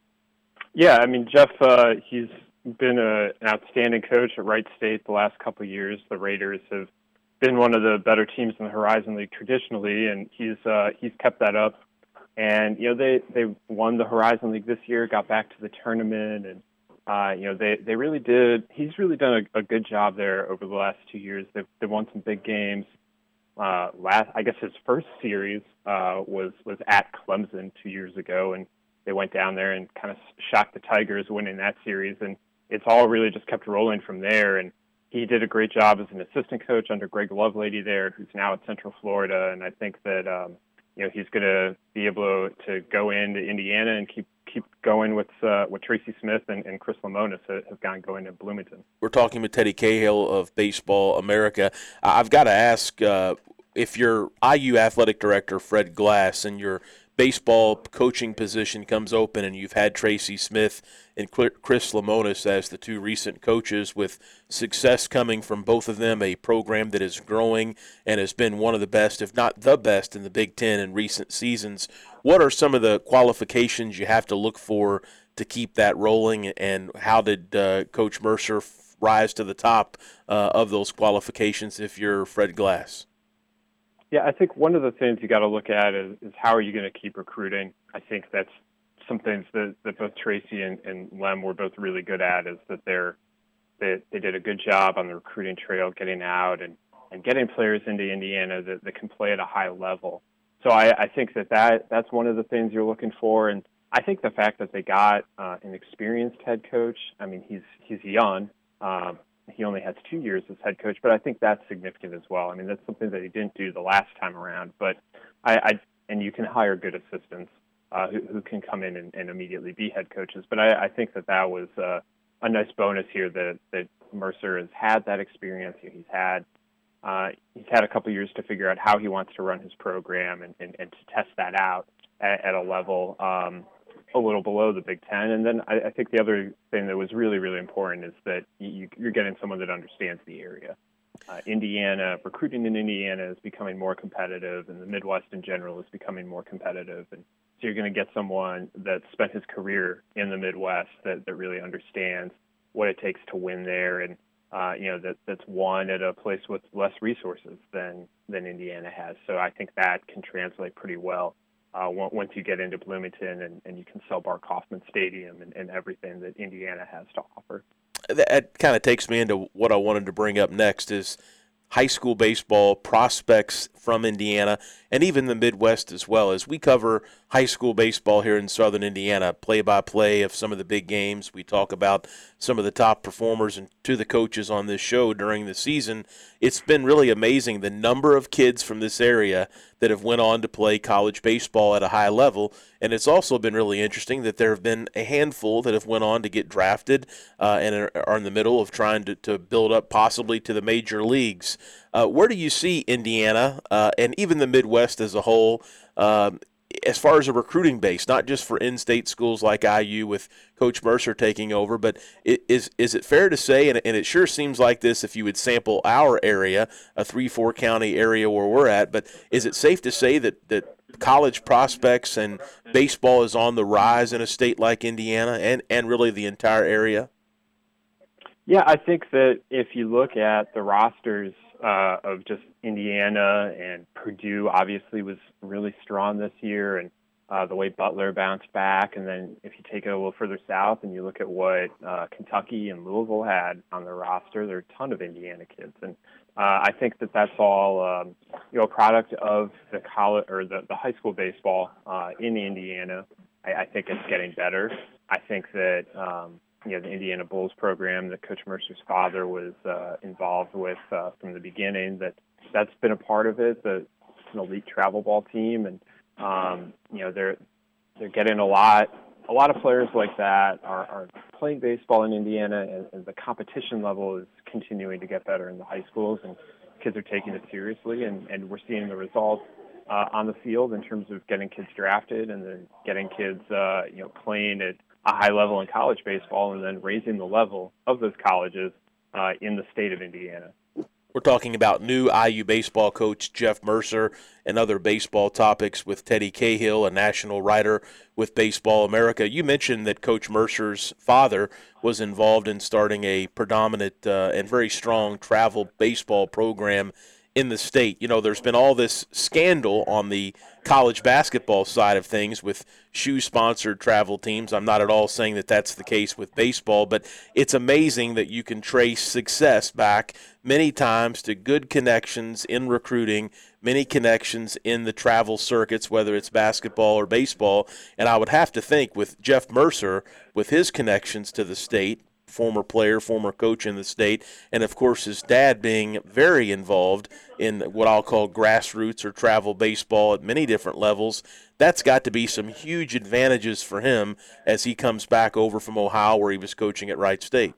Yeah, I mean, Jeff, uh, he's been a, an outstanding coach at Wright State the last couple of years. The Raiders have been one of the better teams in the Horizon League traditionally, and he's uh, he's kept that up. And, you know, they, they won the Horizon League this year, got back to the tournament, and, uh, you know, they, they really did. He's really done a, a good job there over the last two years. They've, they've won some big games. Uh, last, I guess his first series uh, was, was at Clemson two years ago, and they went down there and kind of shocked the Tigers winning that series. And it's all really just kept rolling from there. And he did a great job as an assistant coach under Greg Lovelady there, who's now at Central Florida. And I think that, um, you know, he's going to be able to go into Indiana and keep keep going with uh, what Tracy Smith and, and Chris Lemonis have gone going to Bloomington. We're talking with Teddy Cahill of Baseball America. I've got to ask, uh, if your I U athletic director, Fred Glass, and your baseball coaching position comes open and you've had Tracy Smith and Chris Lemonis as the two recent coaches with success coming from both of them, a program that is growing and has been one of the best, if not the best, in the Big Ten in recent seasons. What are some of the qualifications you have to look for to keep that rolling, and how did uh, Coach Mercer rise to the top uh, of those qualifications if you're Fred Glass? Yeah, I think one of the things you got to look at is, is how are you going to keep recruiting. I think that's some things that, that both Tracy and, and Lem were both really good at, is that they're they, they did a good job on the recruiting trail, getting out and, and getting players into Indiana that, that can play at a high level. So I, I think that, that that's one of the things you're looking for. And I think the fact that they got uh, an experienced head coach, I mean, he's he's young. Um, he only has two years as head coach, but I think that's significant as well. I mean, that's something that he didn't do the last time around. But I, I and you can hire good assistants uh, who, who can come in and, and immediately be head coaches. But I, I think that that was uh, a nice bonus here that, that Mercer has had that experience. He's had uh, he's had a couple years to figure out how he wants to run his program and, and, and to test that out at, at a level um, a little below the Big Ten. And then I, I think the other thing that was really, really important is that you, you're getting someone that understands the area. Uh, Indiana, recruiting in Indiana is becoming more competitive, and the Midwest in general is becoming more competitive. And so you're going to get someone that spent his career in the Midwest that, that really understands what it takes to win there, and uh, you know that that's won at a place with less resources than than Indiana has. So I think that can translate pretty well uh, once you get into Bloomington and, and you can sell Bar Kaufman Stadium and, and everything that Indiana has to offer. That kind of takes me into what I wanted to bring up next is high school baseball prospects from Indiana and even the Midwest as well. As we cover high school baseball here in Southern Indiana, play-by-play of some of the big games, we talk about some of the top performers and to the coaches on this show during the season. It's been really amazing the number of kids from this area that have went on to play college baseball at a high level. And it's also been really interesting that there have been a handful that have went on to get drafted uh, and are in the middle of trying to, to build up possibly to the major leagues. Uh, where do you see Indiana uh, and even the Midwest as a whole um, as far as a recruiting base, not just for in-state schools like I U with Coach Mercer taking over, but it, is is it fair to say, and, and it sure seems like this if you would sample our area, a three, four county area where we're at, but is it safe to say that, that college prospects and baseball is on the rise in a state like Indiana and, and really the entire area? Yeah, I think that if you look at the rosters uh, of just Indiana, and Purdue obviously was really strong this year, and uh, the way Butler bounced back, and then if you take it a little further south and you look at what uh, Kentucky and Louisville had on their roster, there are a ton of Indiana kids, and uh, I think that that's all um, you know a product of the college or the, the high school baseball uh, in Indiana. I, I think it's getting better. I think that um, you know, the Indiana Bulls program that Coach Mercer's father was uh, involved with uh, from the beginning, that that's been a part of it. The an elite travel ball team, and um, you know they're they're getting a lot a lot of players like that are, are playing baseball in Indiana, and, and the competition level is continuing to get better in the high schools, and kids are taking it seriously, and, and we're seeing the results uh, on the field in terms of getting kids drafted, and then getting kids uh, you know playing at a high level in college baseball, and then raising the level of those colleges uh, in the state of Indiana. We're talking about new I U baseball coach Jeff Mercer and other baseball topics with Teddy Cahill, a national writer with Baseball America. You mentioned that Coach Mercer's father was involved in starting a predominant uh, and very strong travel baseball program in the state. You know, there's been all this scandal on the college basketball side of things with shoe-sponsored travel teams. I'm not at all saying that that's the case with baseball, but it's amazing that you can trace success back many times to good connections in recruiting, many connections in the travel circuits, whether it's basketball or baseball. And I would have to think with Jeff Mercer, with his connections to the state, former player, former coach in the state, and of course his dad being very involved in what I'll call grassroots or travel baseball at many different levels, that's got to be some huge advantages for him as he comes back over from Ohio where he was coaching at Wright State.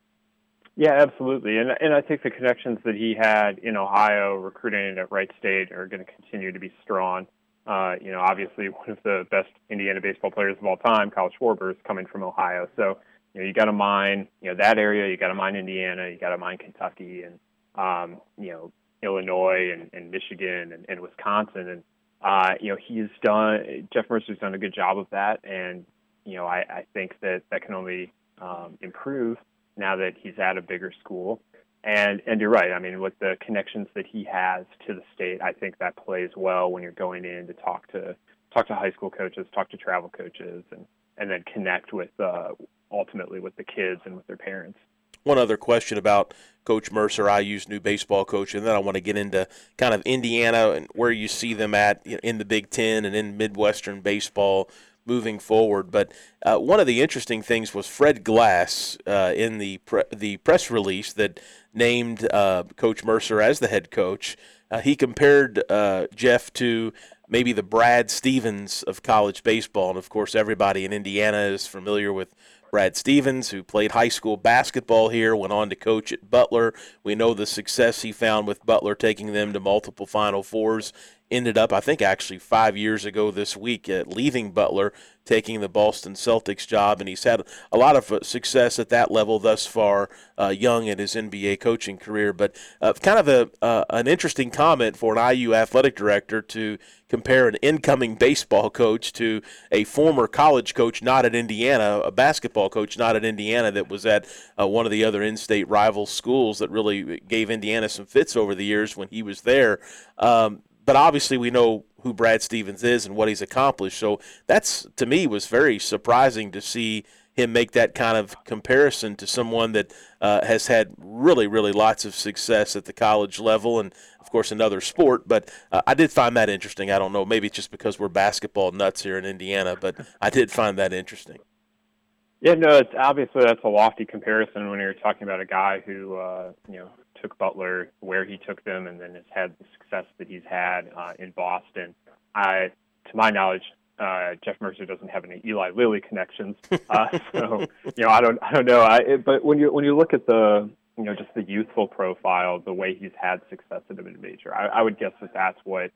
Yeah, absolutely. And and I think the connections that he had in Ohio recruiting at Wright State are going to continue to be strong. Uh, you know, obviously one of the best Indiana baseball players of all time, Kyle Schwarber, is coming from Ohio. So, you know, you got to mine, you know, that area, you got to mine Indiana, you got to mine Kentucky and, um, you know, Illinois and, and Michigan and, and Wisconsin. And, uh, you know, he's done, Jeff Mercer's done a good job of that. And, you know, I, I think that that can only um, improve now that he's at a bigger school. And, and you're right. I mean, with the connections that he has to the state, I think that plays well when you're going in to talk to, talk to high school coaches, talk to travel coaches, and, and then connect with, uh, ultimately with the kids and with their parents. One other question about Coach Mercer, I U's new baseball coach, and then I want to get into kind of Indiana and where you see them at in the Big Ten and in Midwestern baseball moving forward. But uh, one of the interesting things was Fred Glass uh, in the pre- the press release that named uh, Coach Mercer as the head coach. Uh, he compared uh, Jeff to maybe the Brad Stevens of college baseball. And, of course, everybody in Indiana is familiar with Brad Stevens, who played high school basketball here, went on to coach at Butler. We know the success he found with Butler, taking them to multiple Final Fours. Ended up, I think, actually five years ago this week, at leaving Butler, taking the Boston Celtics job, and he's had a lot of success at that level thus far, uh, young in his N B A coaching career. But uh, kind of a uh, an interesting comment for an I U athletic director to compare an incoming baseball coach to a former college coach not at Indiana, a basketball coach not at Indiana that was at uh, one of the other in-state rival schools that really gave Indiana some fits over the years when he was there. Um, But obviously we know who Brad Stevens is and what he's accomplished. So that's, to me, was very surprising to see him make that kind of comparison to someone that uh, has had really, really lots of success at the college level and, of course, another sport. But uh, I did find that interesting. I don't know, maybe it's just because we're basketball nuts here in Indiana, but I did find that interesting. Yeah, no, it's obviously that's a lofty comparison when you're talking about a guy who, uh, you know, took Butler where he took them and then has had the success that he's had uh, in Boston. I, to my knowledge, uh, Jeff Mercer doesn't have any Eli Lilly connections, uh, so you know I don't I don't know. I, it, but when you when you look at the you know just the youthful profile, the way he's had success at a mid-major, I, I would guess that that's what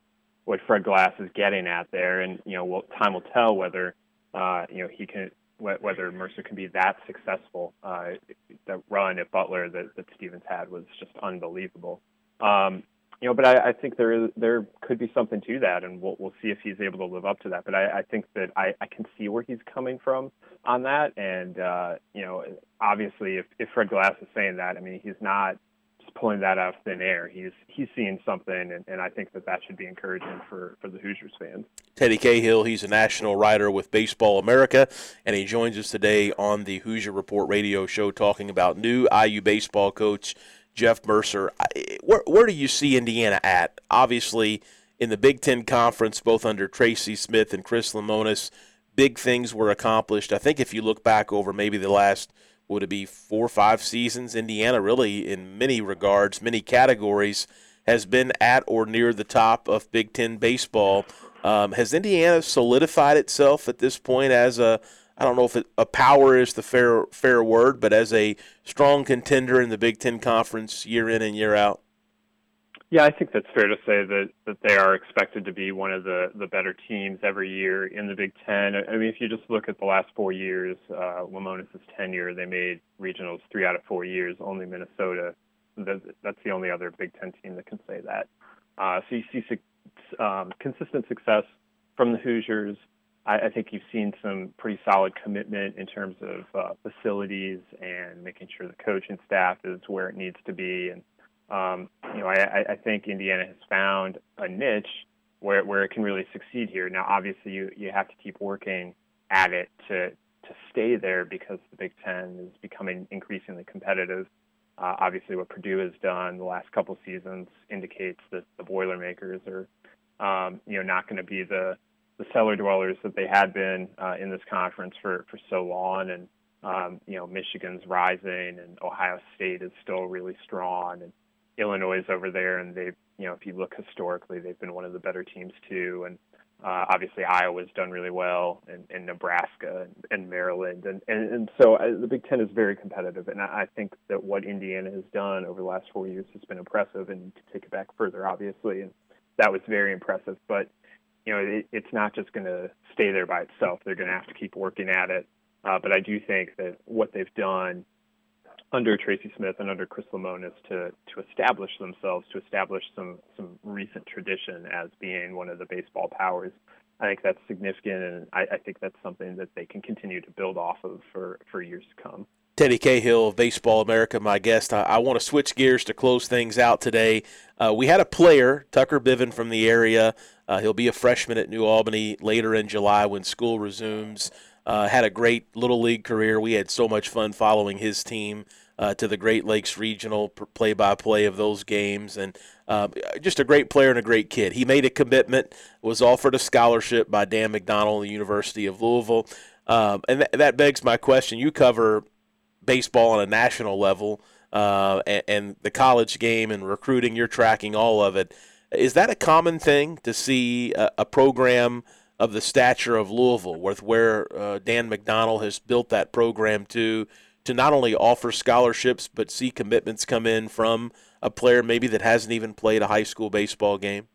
what Fred Glass is getting at there, and you know, well, time will tell whether uh, you know he can whether Mercer can be that successful. Uh, the run at Butler that, that Stevens had was just unbelievable. Um, you know, but I, I think there is there could be something to that, and we'll we'll see if he's able to live up to that. But I, I think that I, I can see where he's coming from on that, and uh, you know, obviously, if, if Fred Glass is saying that, I mean, he's not just pulling that out of thin air. He's he's seeing something, and, and I think that that should be encouraging for, for the Hoosiers fans. Teddy Cahill, he's a national writer with Baseball America, and he joins us today on the Hoosier Report radio show talking about new I U baseball coach Jeff Mercer. Where, where do you see Indiana at? Obviously, in the Big Ten Conference, both under Tracy Smith and Chris Lemonis, big things were accomplished. I think if you look back over maybe the last, would it be four or five seasons, Indiana really, in many regards, many categories, has been at or near the top of Big Ten baseball. Um, has Indiana solidified itself at this point as a, I don't know if it, a power is the fair fair word, but as a strong contender in the Big Ten Conference year in and year out? Yeah, I think that's fair to say that, that they are expected to be one of the, the better teams every year in the Big Ten. I mean, if you just look at the last four years, uh, Lemonis' tenure, they made regionals three out of four years, only Minnesota. That's the only other Big Ten team that can say that. Uh, so you see um, consistent success from the Hoosiers. I, I think you've seen some pretty solid commitment in terms of uh, facilities and making sure the coaching staff is where it needs to be. And, um, you know, I, I think Indiana has found a niche where, where it can really succeed here. Now, obviously, you, you have to keep working at it to, to stay there because the Big Ten is becoming increasingly competitive. Uh, obviously, what Purdue has done the last couple seasons indicates that the Boilermakers are, um, you know, not going to be the, the cellar dwellers that they had been uh, in this conference for, for so long. And, um, you know, Michigan's rising, and Ohio State is still really strong, and Illinois is over there. And they've, you know, if you look historically, they've been one of the better teams too. And uh, obviously, Iowa's done really well, and, and Nebraska and, and Maryland. And, and, and so uh, the Big Ten is very competitive. And I, I think that what Indiana has done over the last four years has been impressive, and you can take it back further, obviously. And that was very impressive. But, you know, it, it's not just going to stay there by itself. They're going to have to keep working at it. Uh, but I do think that what they've done under Tracy Smith and under Chris Lemonis to to establish themselves, to establish some some recent tradition as being one of the baseball powers, I think that's significant, and I, I think that's something that they can continue to build off of for, for years to come. Teddy Cahill of Baseball America, my guest. I, I want to switch gears to close things out today. Uh, we had a player, Tucker Biven from the area. Uh, he'll be a freshman at New Albany later in July when school resumes. Uh, had a great Little League career. We had so much fun following his team uh, to the Great Lakes Regional play-by-play of those games. And uh, just a great player and a great kid. He made a commitment, was offered a scholarship by Dan McDonnell, the University of Louisville. Um, and th- that begs my question. You cover baseball on a national level uh, and, and the college game and recruiting. You're tracking all of it. Is that a common thing to see a, a program of the stature of Louisville, with where uh, Dan McDonnell has built that program to, to not only offer scholarships but see commitments come in from a player maybe that hasn't even played a high school baseball game?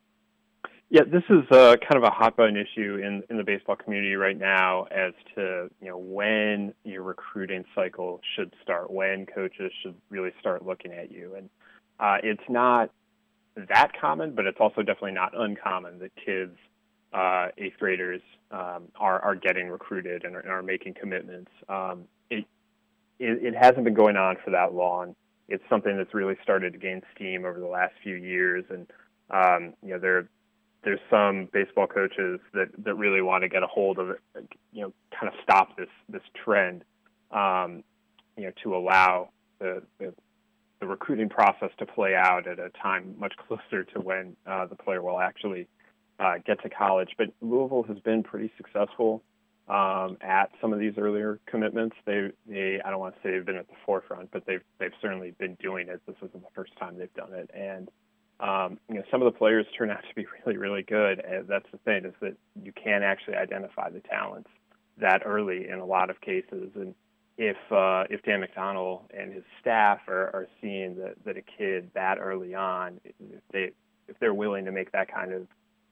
Yeah, this is uh, kind of a hot button issue in, in the baseball community right now as to, you know, when your recruiting cycle should start, when coaches should really start looking at you. And uh, it's not that common, but it's also definitely not uncommon that kids, uh, eighth graders, um, are, are getting recruited and are, and are making commitments. Um, it, it, it hasn't been going on for that long. It's something that's really started to gain steam over the last few years. And, um, you know, there There's some baseball coaches that, that really want to get a hold of it, you know, kind of stop this this trend, um, you know, to allow the, the the recruiting process to play out at a time much closer to when uh, the player will actually uh, get to college. But Louisville has been pretty successful um, at some of these earlier commitments. They, they, I don't want to say they've been at the forefront, but they've they've certainly been doing it. This isn't the first time they've done it, and Um, you know, some of the players turn out to be really, really good. And that's the thing, is that you can actually identify the talents that early in a lot of cases. And if uh, if Dan McDonnell and his staff are, are seeing that, that a kid that early on, if they if they're willing to make that kind of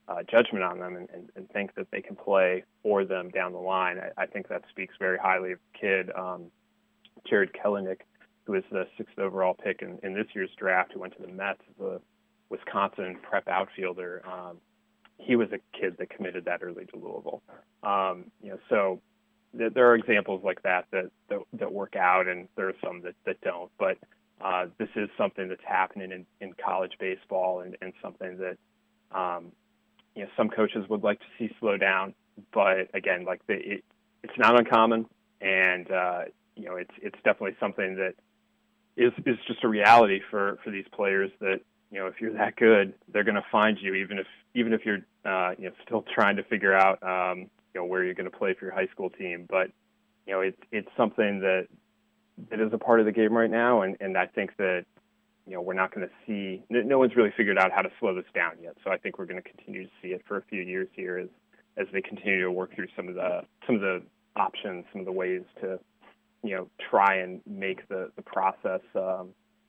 uh, judgment on them and, and, and think that they can play for them down the line. I, I think that speaks very highly of the kid, um, Jared Kelenic, who was the sixth overall pick in, in this year's draft, who went to the Mets as a Wisconsin prep outfielder. Um, he was a kid that committed that early to Louisville. Um, you know, so th- there are examples like that that, that that work out, and there are some that, that don't. But uh, this is something that's happening in, in college baseball, and, and something that um, you know some coaches would like to see slow down. But again, like the, it, it's not uncommon, and uh, you know, it's it's definitely something that is is just a reality for, for these players. That you know, if you're that good, they're going to find you, even if even if you're uh, you know still trying to figure out um, you know where you're going to play for your high school team. But you know, it's it's something that that is a part of the game right now, and, and I think that you know we're not going to see. No one's really figured out how to slow this down yet. So I think we're going to continue to see it for a few years here as as they continue to work through some of the some of the options, some of the ways to you know try and make the the process um,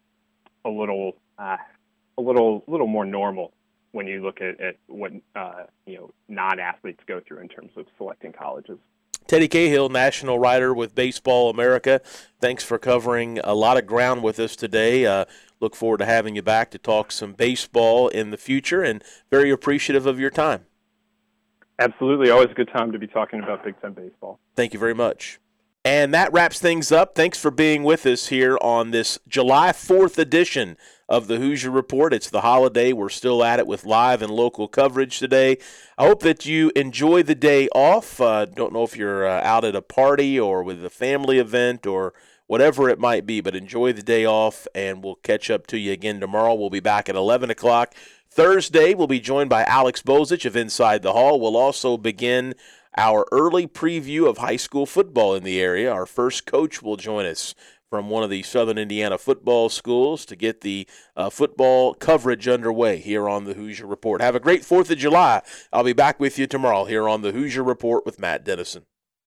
a little uh, a little little more normal when you look at, at what uh, you know non-athletes go through in terms of selecting colleges. Teddy Cahill, national writer with Baseball America, thanks for covering a lot of ground with us today. Uh, look forward to having you back to talk some baseball in the future, and very appreciative of your time. Absolutely. Always a good time to be talking about Big Ten baseball. Thank you very much. And that wraps things up. Thanks for being with us here on this July fourth edition of the Hoosier Report. It's the holiday. We're still at it with live and local coverage today. I hope that you enjoy the day off. Uh, don't know if you're uh, out at a party or with a family event or whatever it might be, but enjoy the day off, and we'll catch up to you again tomorrow. We'll be back at eleven o'clock. Thursday, we'll be joined by Alex Bozich of Inside the Hall. We'll also begin our early preview of high school football in the area. Our first coach will join us from one of the Southern Indiana football schools to get the uh, football coverage underway here on the Hoosier Report. Have a great fourth of July. I'll be back with you tomorrow here on the Hoosier Report with Matt Dennison.